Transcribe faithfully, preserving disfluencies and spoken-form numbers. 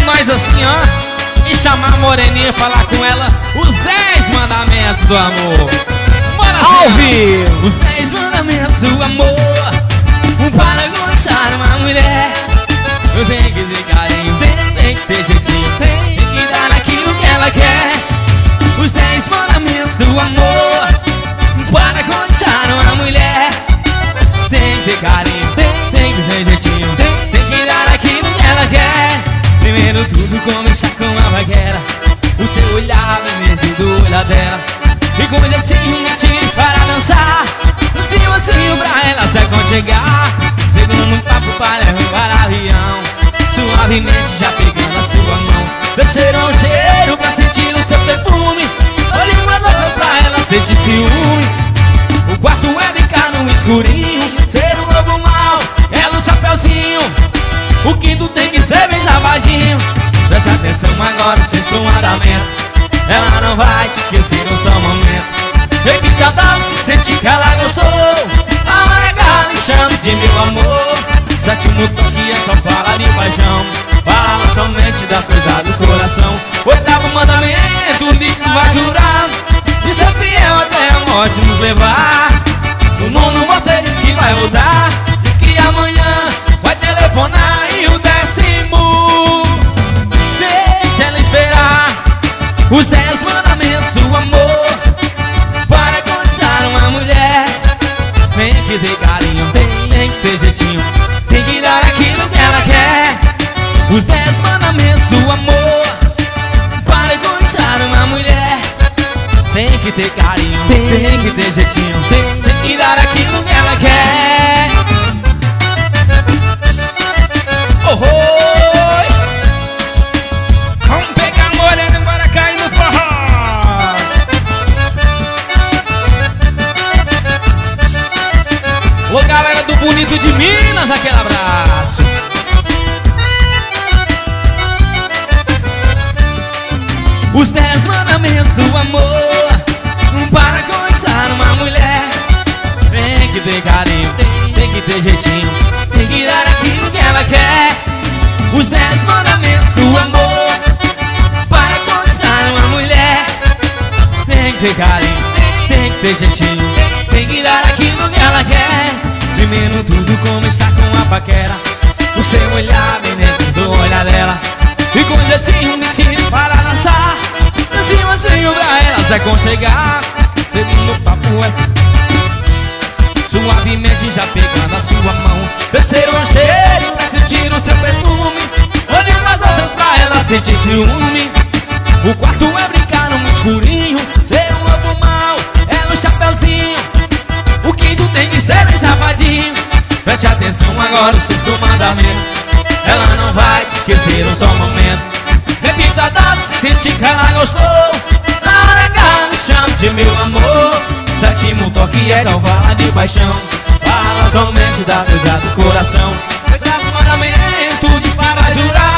nós assim, ó, e chamar a moreninha e falar com ela os dez mandamentos do amor. Bora assim, ao vivo. Os dez mandamentos do amor para conquistar uma mulher. Eu tenho que ter carinho, tem que ter jeitinho, tem que dar aquilo que ela quer. Os dez mandamentos do amor para conquistar uma mulher. Tem que ter carinho, tem que ter jeitinho, tem que dar aquilo que ela quer. Primeiro tudo começa com a vaquera, o seu olhar no do olhar dela, e com jeitinho, jeitinho para dançar, um silêncio pra ela se aconchegar. Segundo papo para levar avião, suavemente já pegando a sua mão. Terceiro um cheiro pra sentir o seu perfume, olhe uma outra pra ela sentir ciúme. O quarto é brincar no escurinho, ser um lobo mau, ela um chapeuzinho. O quinto tem que ser bem safadinho. Preste atenção agora, o sexto mandamento, ela não vai te esquecer um só momento. Repita a dança, sente que ela gostou, amarga e chame de meu amor. Sétimo toque é só fala de paixão, fala somente das coisas do coração. Oitavo mandamento, o livro vai jurar de ser fiel até a morte nos levar. No mundo você diz que vai voltar, diz que amanhã vai telefonar. E o décimo, deixa ela esperar. Os dez mandamentos do amor para conquistar uma mulher. Tem que ter carinho, tem que ter jeitinho, tem que dar aquilo que ela quer. Os dez mandamentos do amor para conquistar uma mulher. Tem que ter carinho, tem que ter jeitinho, tem, tem que dar aquilo que ela quer. Oh, oh. Vamos pegar a morena para cair no forró. Ô galera do Bonito de Minas, aquele abraço. Os dez mandamentos do amor para conquistar uma mulher. Tem que ter carinho, tem, tem que ter jeitinho, tem que dar aquilo que ela quer. Os dez mandamentos do amor para conquistar uma mulher. Tem que ter carinho, tem que ter jeitinho, tem que dar aquilo que ela quer. Primeiro tudo começar com a paquera, o seu olhar bem dentro do olhar dela, e com jeitinho, mentira para dançar, assim você pra ela se aconchegar. Segundo papo é suavemente já pegando a sua mão. Terceiro um cheiro pra sentir o seu perfume, olhe pras outras pra ela sentir ciúme. O quarto é brincar no escurinho, ser um lobo mau, ela um chapeuzinho. O quinto tem que ser bem safadinho. Preste atenção agora, o sexto mandamento, ela não vai te esquecer um só momento. Repita a dança, sente que ela gostou, amarga e chame de meu amor. Sétimo toque é só fala de paixão, fala somente da coisa do coração. Oitavo mandamento, diz para jurar